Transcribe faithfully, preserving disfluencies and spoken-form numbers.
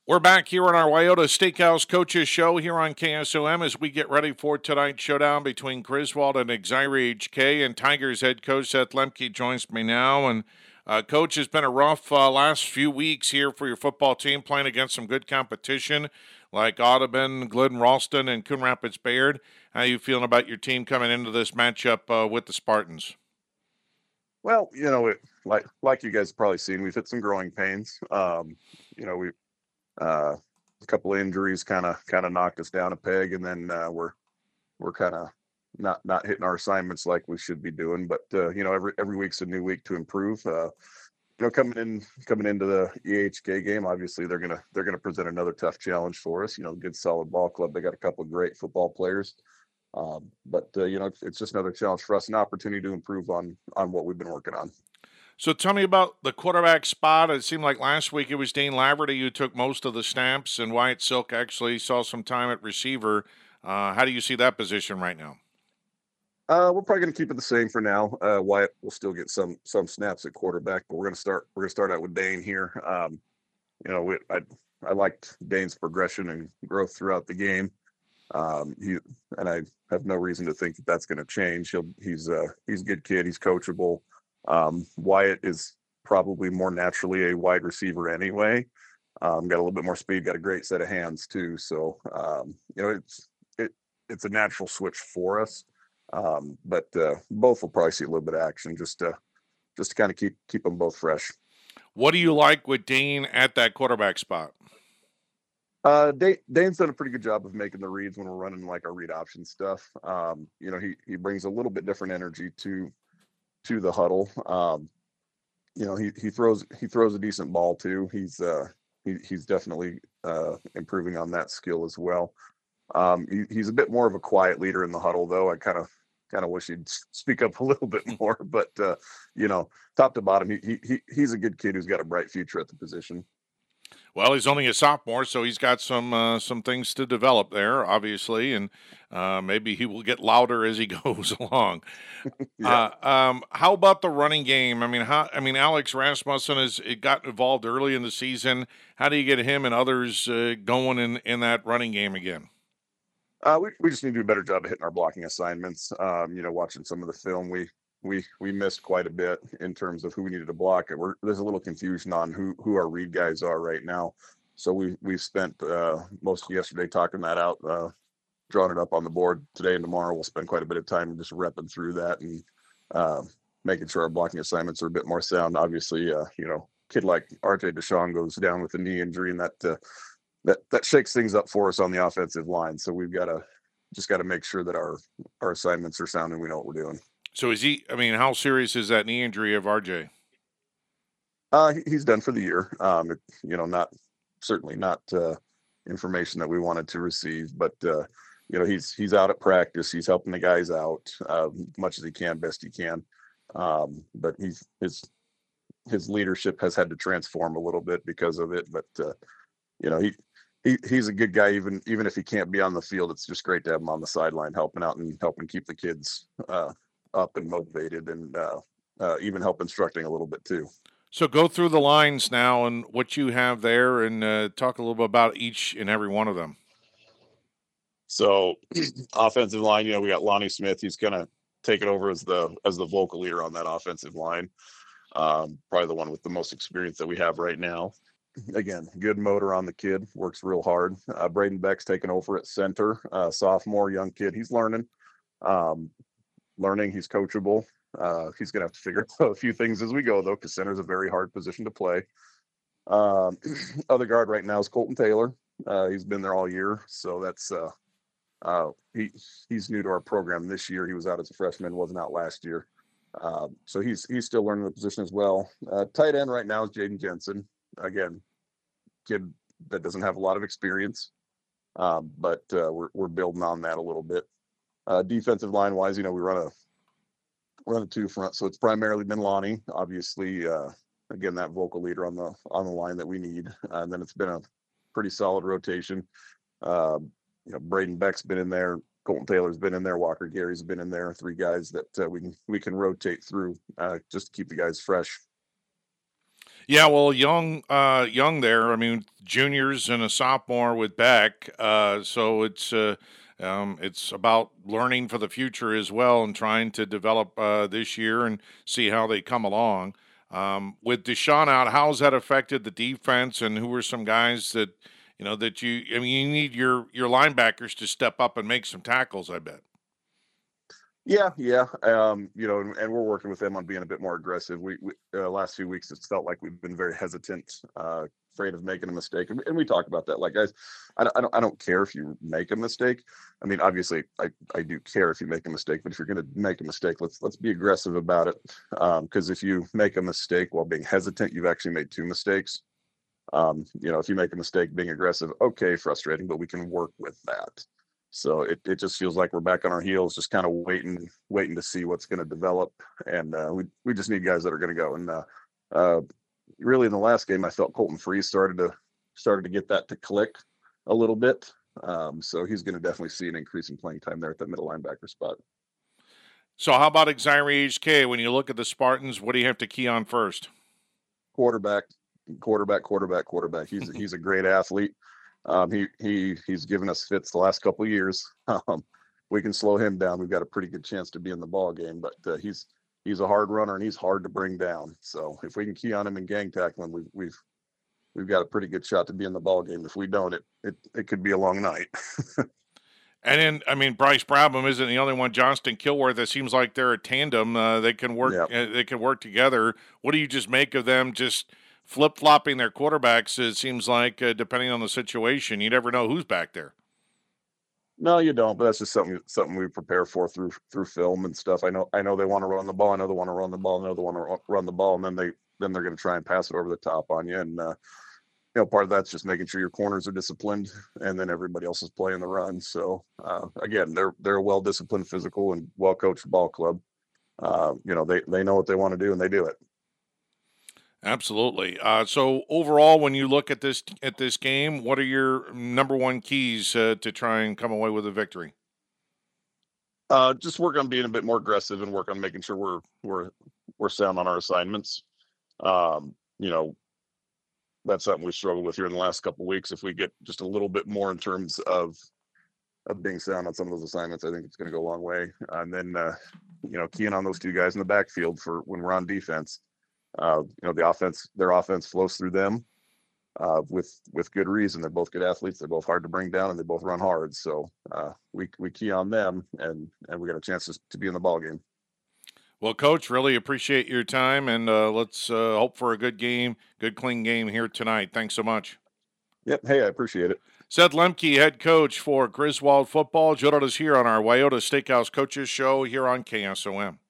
We're back here on our Wyoto Steakhouse Coaches Show here on K S O M as we get ready for tonight's showdown between Griswold and Exira H K. And Tigers head coach Seth Lemke joins me now. And uh, Coach, it's been a rough uh, last few weeks here for your football team, playing against some good competition like Audubon, Glidden, Ralston, and Coon Rapids Bayard. How are you feeling about your team coming into this matchup uh, with the Spartans? Well, you know, it, like like you guys have probably seen, we've hit some growing pains. Um, you know, we uh, a couple of injuries kind of kind of knocked us down a peg, and then uh, we're we're kind of not not hitting our assignments like we should be doing. But uh, you know, every every week's a new week to improve. Uh, you know, coming in coming into the E H K game, obviously they're gonna they're gonna present another tough challenge for us. You know, good solid ball club. They got a couple of great football players. Um, but uh, you know, it's, it's just another challenge for us, an opportunity to improve on on what we've been working on. So tell me about the quarterback spot. It seemed like last week it was Dane Laverty who took most of the snaps, and Wyatt Silk actually saw some time at receiver. Uh, how do you see that position right now? Uh, we're probably going to keep it the same for now. Uh, Wyatt will still get some some snaps at quarterback, but we're going to start we're going to start out with Dane here. Um, you know, we, I I liked Dane's progression and growth throughout the game. Um, he and I have no reason to think that that's going to change. He'll he's uh he's a good kid. He's coachable. Um, Wyatt is probably more naturally a wide receiver anyway. Um, got a little bit more speed. Got a great set of hands too. So um, you know, it's it it's a natural switch for us. Um, but uh, both will probably see a little bit of action just to just to kind of keep keep them both fresh. What do you like with Dane at that quarterback spot? Uh, Dane, Dane's done a pretty good job of making the reads when we're running like our read option stuff. Um, you know, he he brings a little bit different energy to to the huddle. Um, you know, he he throws he throws a decent ball too. He's uh he, he's definitely uh improving on that skill as well. Um, he, he's a bit more of a quiet leader in the huddle, though. I kind of kind of wish he'd speak up a little bit more. But uh, you know, top to bottom, he, he he's a good kid who's got a bright future at the position. Well, he's only a sophomore, so he's got some uh, some things to develop there, obviously, and uh, maybe he will get louder as he goes along. Yeah. Uh, um, how about the running game? I mean, how? I mean, Alex Rasmussen has it got involved early in the season. How do you get him and others uh, going in in that running game again? Uh, we, we just need to do a better job of hitting our blocking assignments. Um, you know, watching some of the film, we we we missed quite a bit in terms of who we needed to block. We're, there's a little confusion on who who our read guys are right now. So we we've spent uh, most of yesterday talking that out, uh, drawing it up on the board. Today and tomorrow we'll spend quite a bit of time just repping through that and uh, making sure our blocking assignments are a bit more sound. Obviously, uh, you know, kid like R J Deshawn goes down with a knee injury, and that uh, that that shakes things up for us on the offensive line. So we've got to just got to make sure that our our assignments are sound and we know what we're doing. So is he? I mean, how serious is that knee injury of R J? Uh, he's done for the year. Um, it, you know, not certainly not uh, information that we wanted to receive, but uh, you know, he's he's out at practice. He's helping the guys out uh, much as he can, best he can. Um, but he's his his leadership has had to transform a little bit because of it. But uh, you know, he he he's a good guy. Even even if he can't be on the field, it's just great to have him on the sideline helping out and helping keep the kids uh, up and motivated, and uh, uh, even help instructing a little bit too. So go through the lines now and what you have there, and uh, talk a little bit about each and every one of them. So offensive line, you know, we got Lonnie Smith. He's gonna take it over as the as the vocal leader on that offensive line. Um, probably the one with the most experience that we have right now. Again, good motor on the kid, works real hard. Uh, Braden Beck's taking over at center, uh, sophomore, young kid. He's learning, um, learning. He's coachable. Uh, he's going to have to figure out a few things as we go, though, because center is a very hard position to play. Um, other guard right now is Colton Taylor. Uh, he's been there all year, so that's uh, uh, he he's new to our program this year. He was out as a freshman, wasn't out last year. Um, so he's he's still learning the position as well. Uh, tight end right now is Jaden Jensen. Again, kid that doesn't have a lot of experience, um, but uh, we're we're building on that a little bit. Uh, defensive line wise, you know, we run a run a two front, so it's primarily been Lonnie, obviously. Uh, again, that vocal leader on the on the line that we need, uh, and then it's been a pretty solid rotation. Uh, you know, Braden Beck's been in there. Colton Taylor's been in there. Walker Gary's been in there. Three guys that uh, we can we can rotate through uh, just to keep the guys fresh. Yeah, well, young, uh, young there. I mean, juniors and a sophomore with Beck. Uh, so it's uh, um, it's about learning for the future as well, and trying to develop uh, this year and see how they come along. Um, with Deshaun out, how's that affected the defense? And who are some guys that you know that you? I mean, you need your your linebackers to step up and make some tackles. I bet. Yeah, yeah. Um, you know, and, and we're working with them on being a bit more aggressive. We, we uh, last few weeks, it's felt like we've been very hesitant, uh, afraid of making a mistake, and, and we talked about that. Like, guys, I don't, I don't, I don't care if you make a mistake. I mean, obviously, I, I do care if you make a mistake, but if you're going to make a mistake, let's let's be aggressive about it. Because if you make a mistake while being hesitant, you've actually made two mistakes. Um, you know, if you make a mistake being aggressive, okay, frustrating, but we can work with that. So it, it just feels like we're back on our heels, just kind of waiting, waiting to see what's going to develop. And uh, we we just need guys that are going to go. And uh, uh, really, in the last game, I felt Colton Freeze started to started to get that to click a little bit. Um, so he's going to definitely see an increase in playing time there at that middle linebacker spot. So how about Xire H K? When you look at the Spartans, what do you have to key on first? Quarterback, quarterback, quarterback, quarterback. He's he's a great athlete. Um, he he he's given us fits the last couple of years. Um, we can slow him down. We've got a pretty good chance to be in the ball game, but uh, he's he's a hard runner and he's hard to bring down. So if we can key on him and gang tackle him, we've we've we've got a pretty good shot to be in the ball game. If we don't, it it it could be a long night. And then, I mean, Bryce Brabham isn't the only one. Johnston Kilworth. It seems like they're a tandem. Uh, they can work. Yeah. Uh, they can work together. What do you just make of them? Just flip flopping their quarterbacks. It seems like, uh, depending on the situation, you never know who's back there. No, you don't. But that's just something something we prepare for through through film and stuff. I know I know they want to run the ball. I know they want to run the ball. I know they want to run the ball, and then they then they're going to try and pass it over the top on you. And uh, you know, part of that's just making sure your corners are disciplined, and then everybody else is playing the run. So uh, again, they're they're a well disciplined, physical, and well coached ball club. Uh, you know, they they know what they want to do, and they do it. Absolutely. Uh, so overall, when you look at this at this game, what are your number one keys uh, to try and come away with a victory? Uh, just work on being a bit more aggressive and work on making sure we're we're we're sound on our assignments. Um, you know, that's something we struggled with here in the last couple of weeks. If we get just a little bit more in terms of of being sound on some of those assignments, I think it's going to go a long way. And then, uh, you know, keying on those two guys in the backfield for when we're on defense. Uh, you know, the offense, their offense flows through them uh, with with good reason. They're both good athletes. They're both hard to bring down, and they both run hard. So uh, we we key on them, and and we got a chance to, to be in the ball game. Well, Coach, really appreciate your time, and uh, let's uh, hope for a good game, good clean game here tonight. Thanks so much. Yep. Hey, I appreciate it. Seth Lemke, head coach for Griswold football, joined us here on our Wyoda Steakhouse Coaches Show here on K S O M.